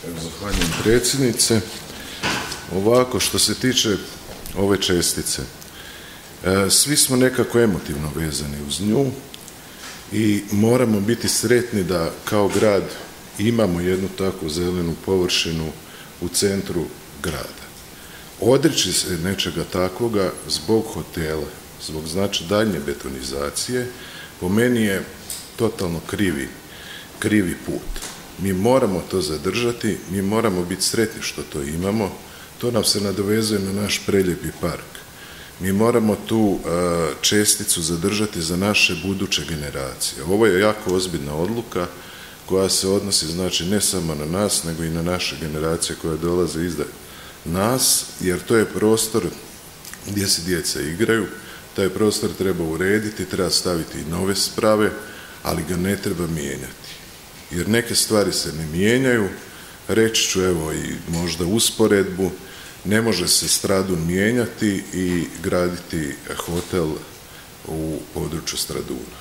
Zahvaljujem predsjednice. Ovako, što se tiče ove čestice, svi smo nekako emotivno vezani uz nju i moramo biti sretni da kao grad imamo jednu takvu zelenu površinu u centru grada. Odreći se nečega takvoga zbog hotela, zbog daljnje betonizacije, po meni je totalno krivi put. Mi moramo to zadržati, mi moramo biti sretni što to imamo, to nam se nadovezuje na naš prelijepi park. Mi moramo tu česticu zadržati za naše buduće generacije. Ovo je jako ozbiljna odluka koja se odnosi ne samo na nas, nego i na naše generacije koje dolaze iza nas, jer to je prostor gdje se djeca igraju, taj prostor treba urediti, treba staviti i nove sprave, ali ga ne treba mijenjati. Jer neke stvari se ne mijenjaju, reći ću evo i možda usporedbu, ne može se Stradun mijenjati i graditi hotel u području Straduna.